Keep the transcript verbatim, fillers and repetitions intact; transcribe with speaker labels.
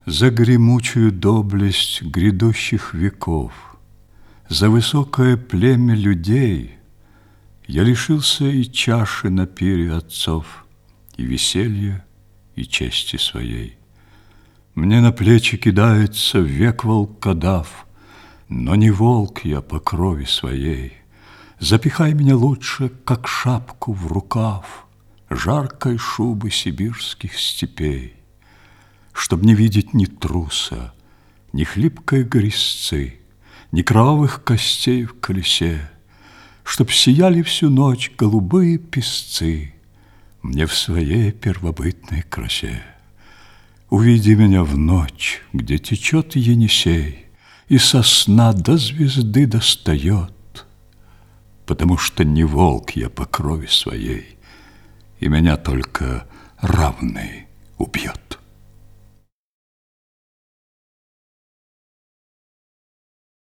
Speaker 1: За гремучую доблесть грядущих веков, за высокое племя людей я лишился и чаши на пире отцов, и веселья, и чести своей. Мне на плечи кидается век волкодав, но не волк я по крови своей. Запихай меня лучше, как шапку в рукав, жаркой шубы сибирских степей, чтоб не видеть ни труса, ни хлипкой горисцы, ни кровавых костей в колесе, чтоб сияли всю ночь голубые песцы мне в своей первобытной красе. Увиди меня в ночь, где течет Енисей, и со сна до звезды достает, потому что не волк я по крови своей, и меня только равный убьет.